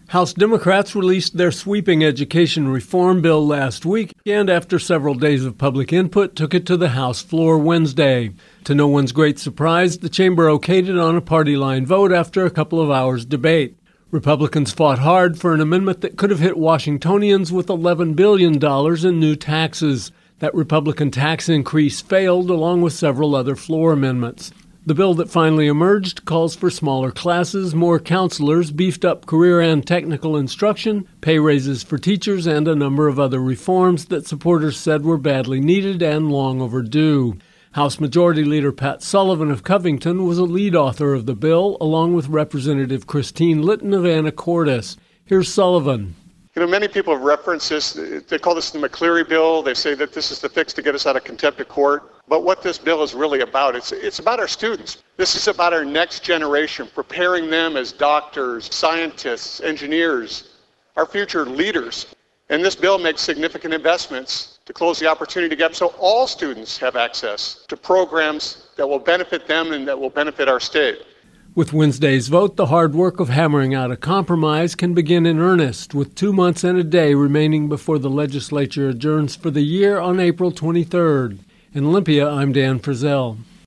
House Democrats released their sweeping education reform bill last week and, after several days of public input, took it to the House floor Wednesday. To no one's great surprise, the chamber okayed it on a party-line vote after a couple of hours' debate. Republicans fought hard for an amendment that could have hit Washingtonians with $11 billion in new taxes. That Republican tax increase failed, along with several other floor amendments. The bill that finally emerged calls for smaller classes, more counselors, beefed up career and technical instruction, pay raises for teachers, and a number of other reforms that supporters said were badly needed and long overdue. House Majority Leader Pat Sullivan of Covington was a lead author of the bill, along with Representative Christine Litton of Anacortes. Here's Sullivan. Many people have referenced this. They call this the McCleary bill. They say that this is the fix to get us out of contempt of court. But what this bill is really about, it's about our students. This is about our next generation, preparing them as doctors, scientists, engineers, our future leaders. And this bill makes significant investments to close the opportunity gap so all students have access to programs that will benefit them and that will benefit our state. With Wednesday's vote, the hard work of hammering out a compromise can begin in earnest, with 2 months and a day remaining before the legislature adjourns for the year on April 23rd. In Olympia, I'm Dan Frizzell.